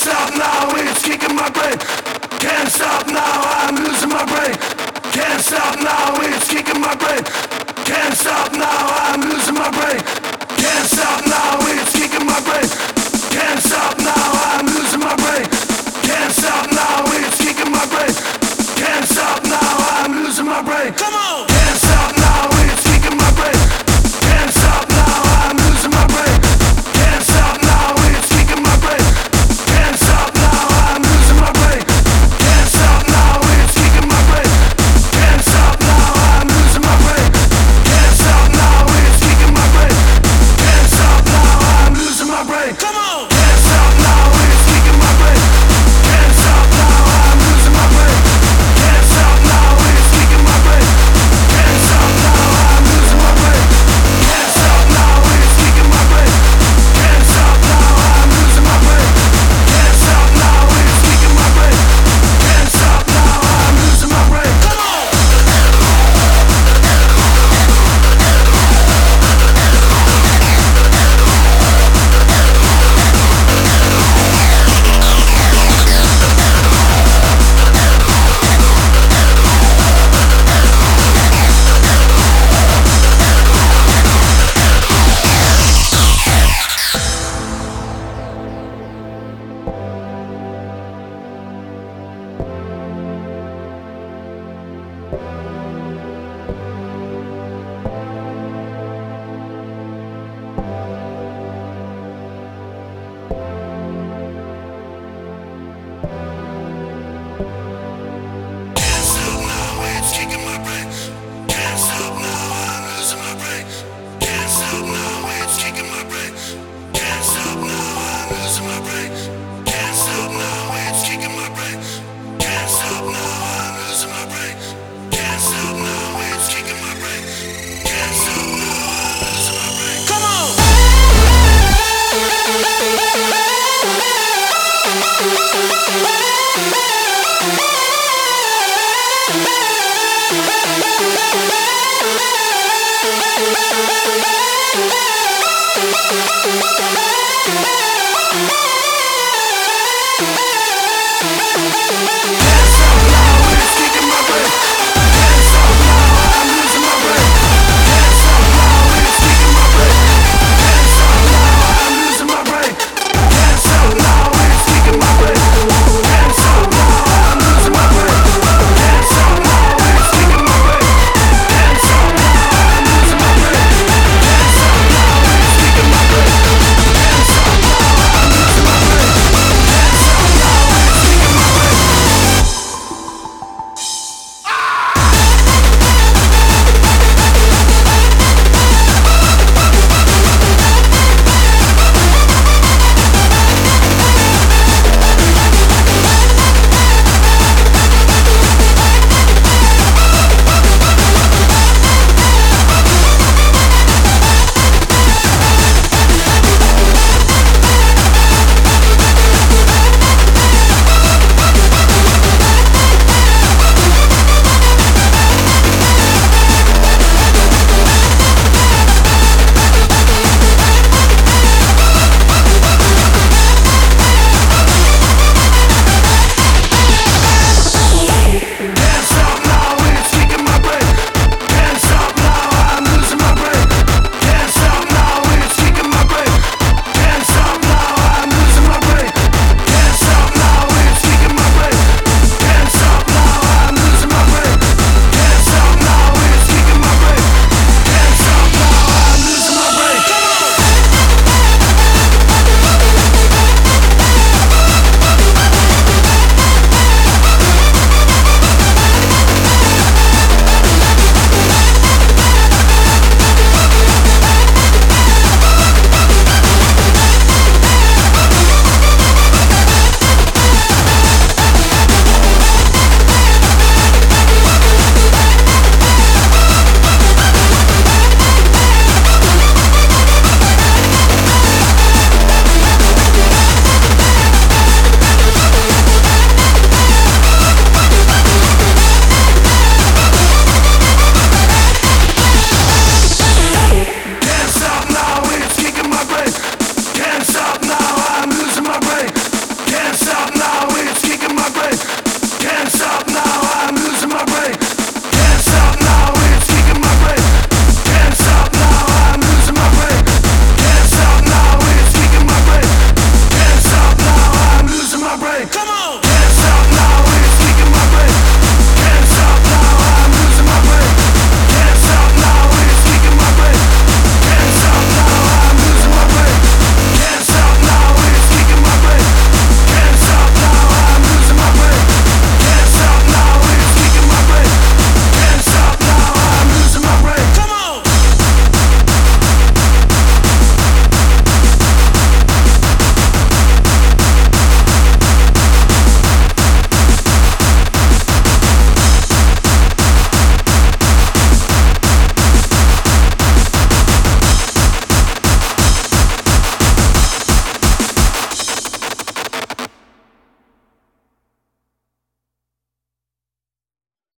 stop now, it's kicking my brain. Can't stop now, I'm losing my brain. Can't stop now, it's kicking my brain. Can't stop now, I'm losing my brain. Can't stop now, it's kicking my brain. Can't stop now, I'm losing my brain. Can't stop now, it's kicking my brain. Can't stop now, I'm losing my brain. Come on! Can't stop now, it's kicking my brain. Can't stop now, I'm losing my brain. Can't stop now, it's kicking my brain. Can't stop now, I'm losing my brain. Can't stop now, it's kicking my brain. Can't stop now, I'm losing my brain. Can't stop now, it's kicking my brain. Can't stop now, I'm losing my brain. Come on! Can't stop now, it's kicking my brain. Can't stop now, I'm losing my brain. Can't stop now, it's kicking my brain. Can't stop now, I'm losing my brain. Can't stop now, it's kicking my brain. Can't stop now, I'm losing my brain. Can't stop now, it's kicking my brain. Can't stop now, I'm losing my brain. Come on! Come on!